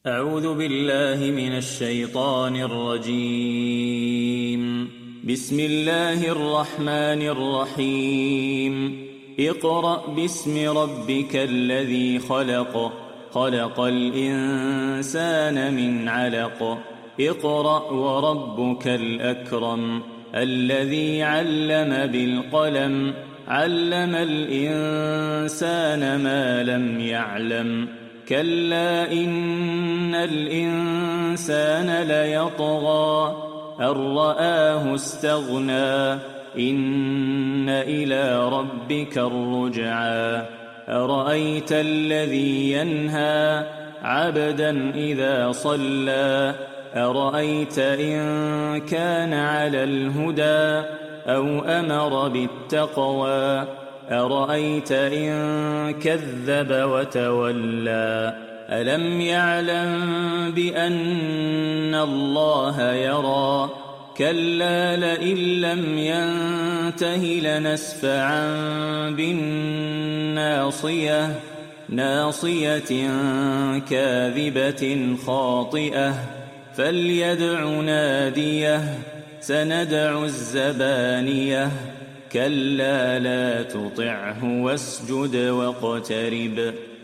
أعوذ بالله من الشيطان الرجيم. بسم الله الرحمن الرحيم. اقرأ باسم ربك الذي خلق، خلق الإنسان من علق. اقرأ وربك الأكرم الذي علم بالقلم، علم الإنسان ما لم يعلم. كلا إن الإنسان ليطغى أن رآه استغنى، إن إلى ربك الرجعى. أرأيت الذي ينهى عبدا إذا صلى، أرأيت إن كان على الهدى أو أمر بالتقوى، أرأيت إن كذب وتولى. ألم يعلم بأن الله يرى، كلا لئن لم ينته لنسفعا بالناصية، ناصية كاذبة خاطئة. فليدع ناديه، سندع الزبانية. كلا لا تطعه واسجد واقترب.